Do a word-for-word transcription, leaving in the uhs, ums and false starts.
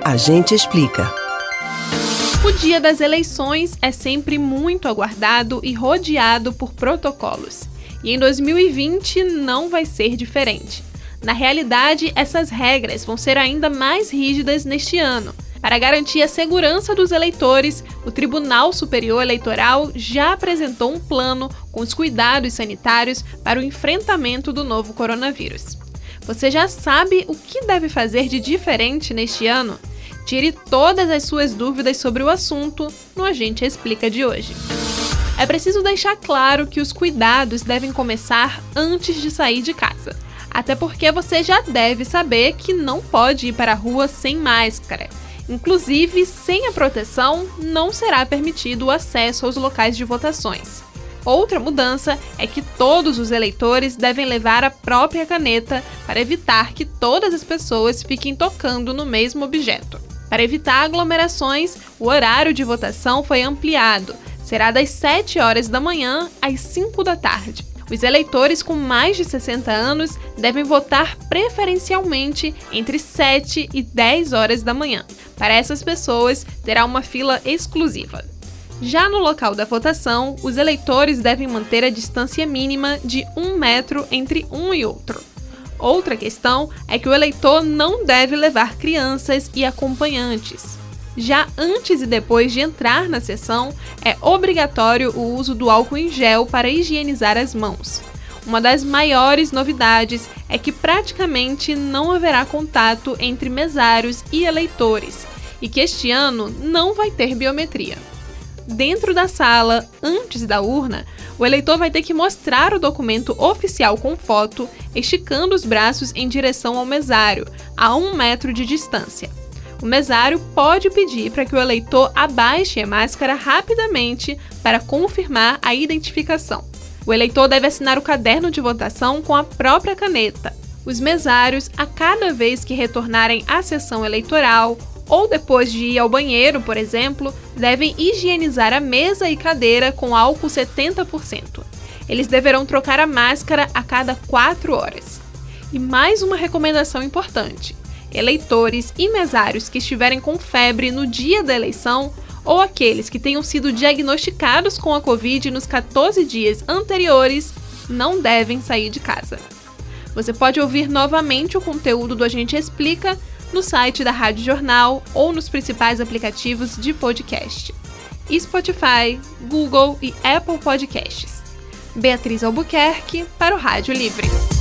A gente explica. O dia das eleições é sempre muito aguardado e rodeado por protocolos. E em dois mil e vinte não vai ser diferente. Na realidade, essas regras vão ser ainda mais rígidas neste ano. Para garantir a segurança dos eleitores, o Tribunal Superior Eleitoral já apresentou um plano com os cuidados sanitários para o enfrentamento do novo coronavírus. Você já sabe o que deve fazer de diferente neste ano? Tire todas as suas dúvidas sobre o assunto no A Gente Explica de hoje. É preciso deixar claro que os cuidados devem começar antes de sair de casa. Até porque você já deve saber que não pode ir para a rua sem máscara. Inclusive, sem a proteção, não será permitido o acesso aos locais de votações. Outra mudança é que todos os eleitores devem levar a própria caneta para evitar que todas as pessoas fiquem tocando no mesmo objeto. Para evitar aglomerações, o horário de votação foi ampliado. Será das sete horas da manhã às cinco da tarde. Os eleitores com mais de sessenta anos devem votar preferencialmente entre sete e dez horas da manhã. Para essas pessoas, terá uma fila exclusiva. Já no local da votação, os eleitores devem manter a distância mínima de um metro entre um e outro. Outra questão é que o eleitor não deve levar crianças e acompanhantes. Já antes e depois de entrar na sessão, é obrigatório o uso do álcool em gel para higienizar as mãos. Uma das maiores novidades é que praticamente não haverá contato entre mesários e eleitores, e que este ano não vai ter biometria. Dentro da sala, antes da urna, o eleitor vai ter que mostrar o documento oficial com foto, esticando os braços em direção ao mesário, a um metro de distância. O mesário pode pedir para que o eleitor abaixe a máscara rapidamente para confirmar a identificação. O eleitor deve assinar o caderno de votação com a própria caneta. Os mesários, a cada vez que retornarem à sessão eleitoral ou depois de ir ao banheiro, por exemplo, devem higienizar a mesa e cadeira com álcool setenta por cento. Eles deverão trocar a máscara a cada quatro horas. E mais uma recomendação importante: eleitores e mesários que estiverem com febre no dia da eleição ou aqueles que tenham sido diagnosticados com a Covid nos quatorze dias anteriores não devem sair de casa. Você pode ouvir novamente o conteúdo do A Gente Explica no site da Rádio Jornal ou nos principais aplicativos de podcast: Spotify, Google e Apple Podcasts. Beatriz Albuquerque para o Rádio Livre.